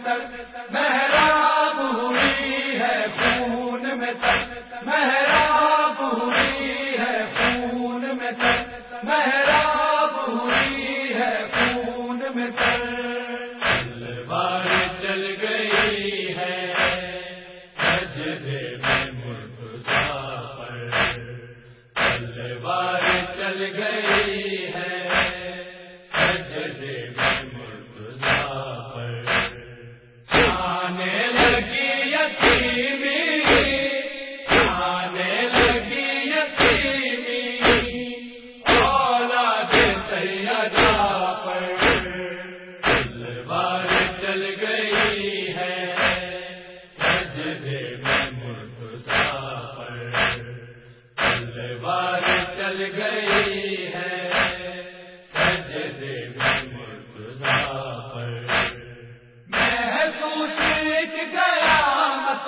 تر محراب ہوئی ہے خون میں تر محراب ہوئی ہے خون میں تر محراب ہوئی ہے خون میں تر تلوار چل گئی ہے سجدے میں مرتضیٰ پر تلوار چل گئی ہے سجدے میں مرتضیٰ پر چھانے لگی یتیمی چھانے لگی یتیمی اولاد سیدہ پر تلوار چل گئی ہے سجدے میں مرتضیٰ پر تلوار چل گئی ہے سجدے میں مرتضیٰ پر محسوس قیامت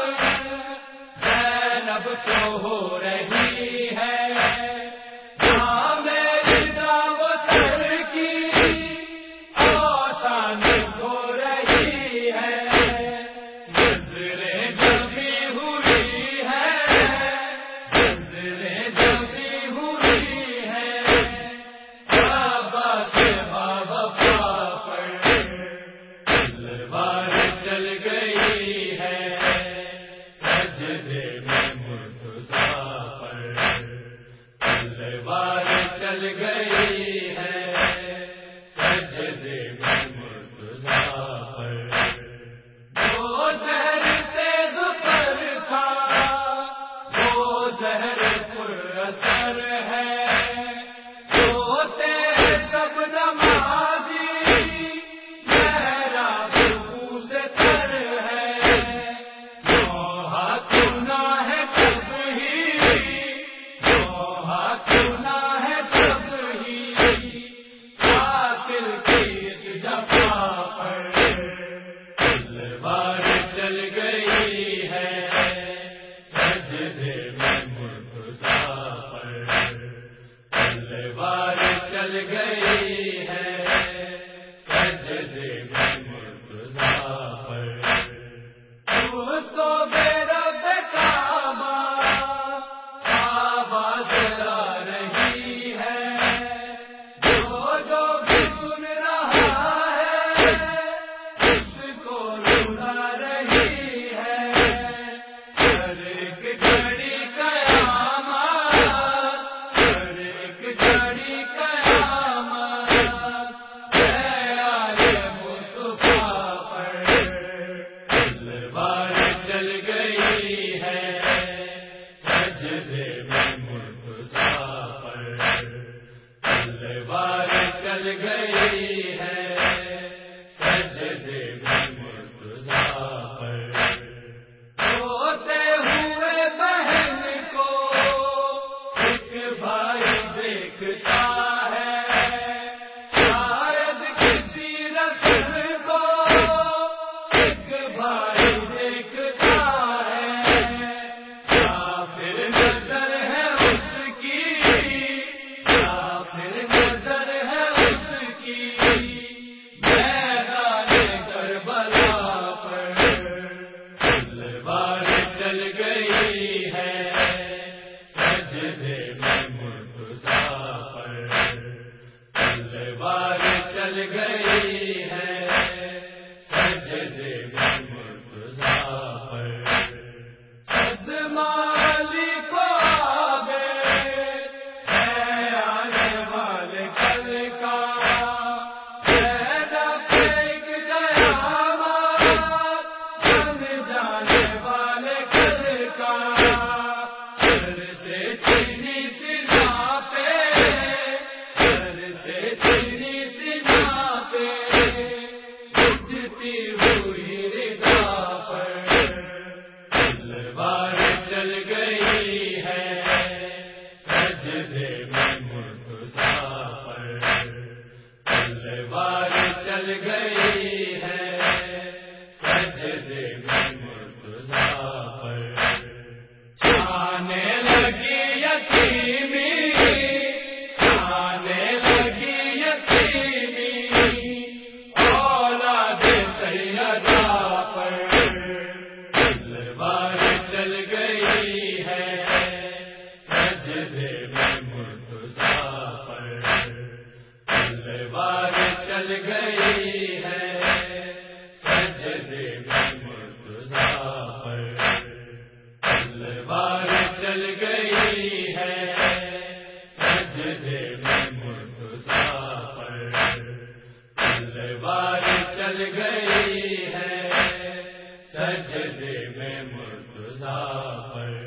زینب کو ہو رہی ہے جہاں میری داغ سر کی آسان ہو رہی ہے نظریں جبھی ہوئی ہے نظریں جبھی ہوئی ہے بابا سے بابا پر تلوار چل گئی ہے سجدے میں مرتضیٰ پر تلوار چل گئی ہے سجدے میں مرتضیٰ پر جو زہر تیز پر تھا وہ زہر پر اثر ہے جو تیرے سب نمازی محراب سے تر ہے جو ہاتھ نہ ہے سب ہی جو ہاتھ نہ ہے سب ہی قاتل کی اس جفا پر تلوار چل گئی ہے سجدے میں مرتضیٰ پر تلوار چل گئی ہے سجدے میں مرتضیٰ پر اس کو بے رب کعبہ آواز آ رہی ہے جو بھی سن رہا ہے اس کو رلا رہی ہے ہر ایک گھڑی قیامت ہر ایک گھڑی قیامت ہے آئے مصطفیٰ پر تلوار چل گئی ہے سجدے میں مرتضیٰ پر تلوار چل گئی ہے سجدے میں مرتضیٰ پر روتے ہوئے بہن کو ایک بھائی دیکھتا ہے شاید کسی رسل کو ایک بھائی دیکھتا ہے یا پھر نظر ہے اس کی یا پھر نظر ہے اس کی میدان کربلا پر تلوار چل گئی ہے سجدے میں مرتضیٰ پر تلوار چل گئی ہے سجدے میں مرتضیٰ پر صدمہ علی کو آگے ہے آنے والے کل کا زینب ایک قیامت بن جانے والے کل کا سر سے چینی سنا پہ سر سے چینی سنا پہ اٹھتی ہوئی ردا پر تلوار چل گئی ہے سجدے میں مرتضیٰ پر تلوار چل گئی ہے سجدے میں مرتضیٰ پر چھانے لگی یتیمی چھانے لگی یتیمی اولاد سیدہ سجدے میں مرتضیٰ پر